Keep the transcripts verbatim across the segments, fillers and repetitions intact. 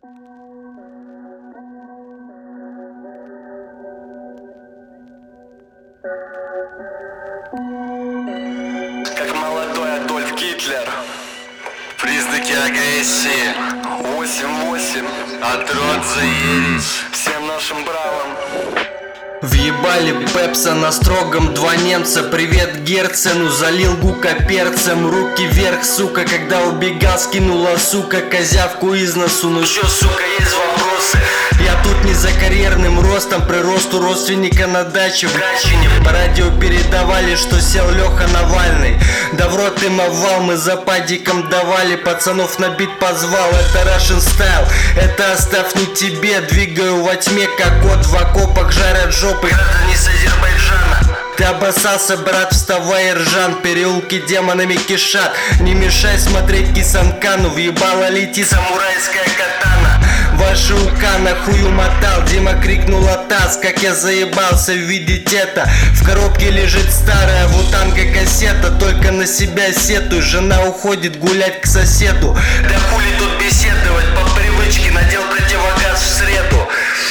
Как молодой Адольф Гитлер. Признаки агрессии. восемь-восемь. Отрод за ересь. Всем нашим бравым. Въебали Пепса на строгом, два немца. Привет Герцену, залил гука перцем. Руки вверх, сука, когда убегал, скинула, сука, козявку из носу. Ну чё, сука, есть вопросы? Я тут не за карьерным ростом, приросту родственника на даче в Гатчине. По радио передавали, что сел Леха Навальный. Да в рот им овал, мы за падиком давали. Пацанов на бит позвал, это Russian Style. Это оставь не тебе, двигаю во тьме, как кот в окопах, жарят жопы граждане с Азербайджана. Ты обоссался, брат, вставай, Иржан. Переулки демонами кишат. Не мешай смотреть Кисанкану. Въебала лети самурайская катана. Ваши ука на хую мотал. Дима крикнула таз, как я заебался видеть это. В коробке лежит старая вутанга кассета. Только на себя сетуй. Жена уходит гулять к соседу. Да хули тут беседовать, по привычке надел противогаз в среду.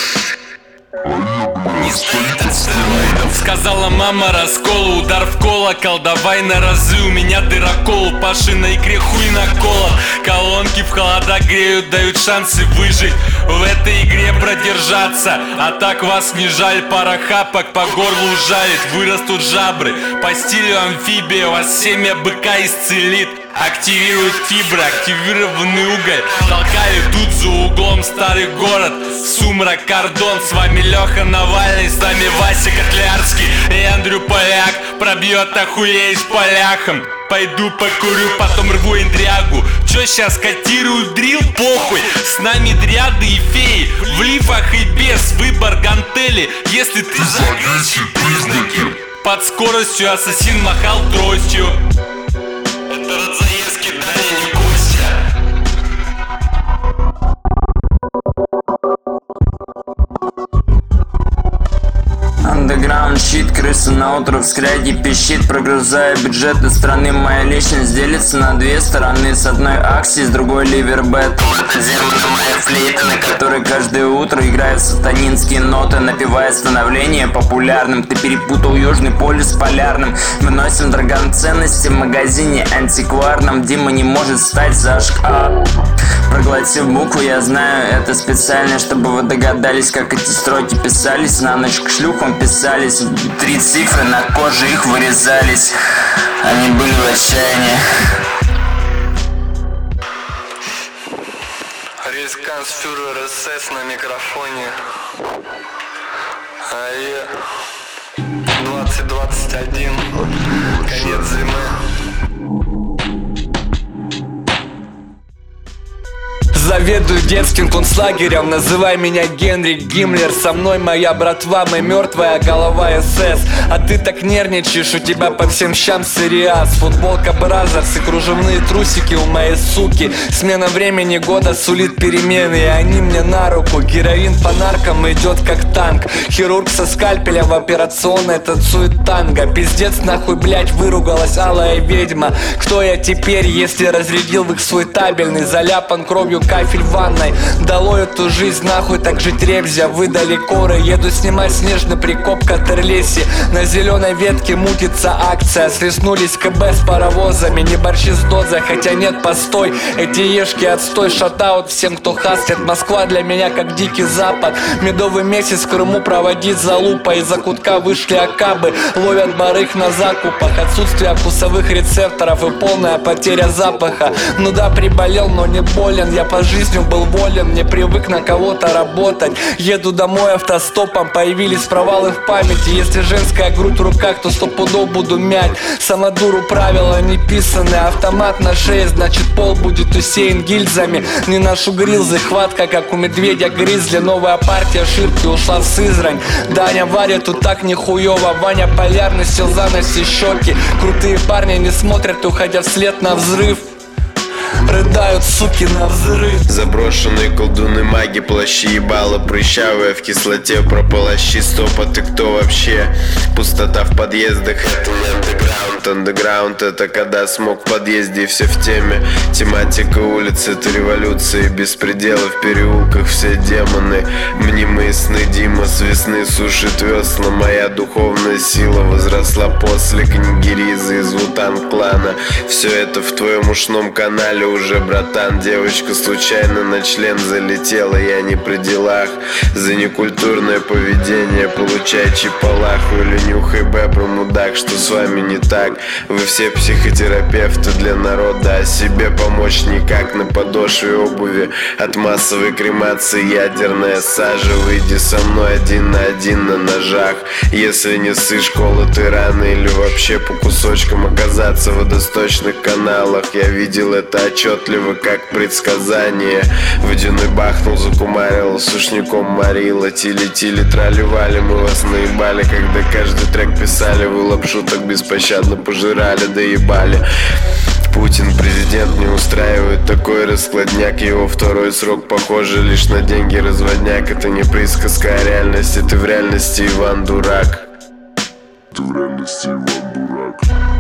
Не стоит от стероидов. Сказала мама, раскол, удар в колокол. Давай на разы, у меня дырокол. Паши на икре хуй наколот. Колонки в холода греют, дают шансы выжить, в этой игре продержаться. А так вас не жаль, пара хапок по горлу жалит. Вырастут жабры, по стилю амфибия. Вас семя быка исцелит. Активирует фибры, активированный уголь. Толкаю тут за углом старый город. Сумрак, кордон, с вами Леха Навальный. С нами Вася Котлярский и Андрю Поляк. Пробьет, охуеешь поляхом. Пойду покурю, потом рву интригу. Чё сейчас котирую дрил? Похуй. С нами дряды и феи, в лифах и без. Выбор гантели, если ты Загрузчик признаки. под скоростью ассасин махал тростью. Это Радзаевский, Даня, не Костя. Андеграунд щит, крыса на утро в скряге пищит. Прогрузая бюджеты страны, моя личность делится на две стороны. С одной аксией, с другой ливербет. Это земля моя флейта, на которой каждое утро играют сатанинские ноты, напевая становление популярным. Ты перепутал Южный полюс с полярным. Выносим драгоценности в магазине антикварном. Дима не может стать за шкаф. Проглотив букву, я знаю это специально, чтобы вы догадались, как эти строки писались. На ночь к шлюхам писались. Три цифры на коже, их вырезались. Они были в отчаянии. Рейхсканцфюрер СС на микрофоне. АЕ двадцать двадцать один. Конец зимы. Заведую детским концлагерем, называй меня Генри Гиммлер. Со мной моя братва, мы мертвая голова СС. А ты так нервничаешь, у тебя по всем щам псориаз. Футболка Бразерс и кружевные трусики у моей суки. Смена времени года сулит перемены, и они мне на руку. Героин по наркам идет как танк. Хирург со скальпеля в операционной танцует танго. Пиздец нахуй, блять, выругалась алая ведьма. Кто я теперь, если разрядил в их свой табельный? Заляпан кровью кафель в ванной. Долой эту жизнь нахуй, так жить ребзя. Выдали коры, еду снимать снежный прикоп к Атерлесе. На зеленой ветке мутится акция. Слеснулись КБ с паровозами, не борщи с дозой, хотя нет, постой. Эти ешки отстой, шатаут всем, кто хаслит. Москва для меня как дикий запад. Медовый месяц в Крыму проводить за лупой. Из-за кутка вышли акабы, ловят барых на закупах. Отсутствие вкусовых рецепторов и полная потеря запаха. Ну да, приболел, но не болен. Я по жизни был волен, не привык на кого-то работать. Еду домой автостопом, появились провалы в памяти. Если женская грудь в руках, то сто пудов буду мять. Самодуру правила не писаны, автомат на шее, значит пол будет усеян гильзами. Не ношу грилзы, хватка как у медведя гризли. Новая партия ширки ушла в Сызрань. Даня варит тут так нихуёво, Ваня полярный сел за носи щеки. Крутые парни не смотрят, уходя вслед на взрыв. рыдают, суки, на взрыв. Заброшенные колдуны, маги, плащи, ебало прыщавые, в кислоте прополощи. Стоп, а ты кто вообще? Пустота в подъездах, это не андеграунд. Андеграунд — это когда смог в подъезде и все в теме. Тематика улицы — это революция и беспредела. В переулках все демоны, мнимые сны. Дима с весны сушит весла. Моя духовная сила возросла после книги Ризы из Вутан-клана. Все это в твоем ушном канале уже, братан. Девочка случайно на член залетела, я не при делах. За некультурное поведение получай чипалаху или нюхай бебру, мудак, что с вами не так? Вы все психотерапевты для народа, а себе помочь никак. На подошве обуви от массовой кремации ядерная сажа. Выйди со мной один на один на ножах. Если не сышь, колотый рано или вообще по кусочкам оказаться в водосточных каналах. Я видел это отчетливо, как предсказание. Водяной бахнул, закумарил, сушняком морила. Тили-тили, трали-вали, мы вас наебали. Когда каждый трек писали, вы лапшу так беспощадно пожирали, доебали. Путин президент не устраивает такой раскладняк. Его второй срок похоже лишь на деньги разводняк. Это не присказка, а реальность. Ты в реальности Иван Дурак. Ты в реальности Иван Дурак.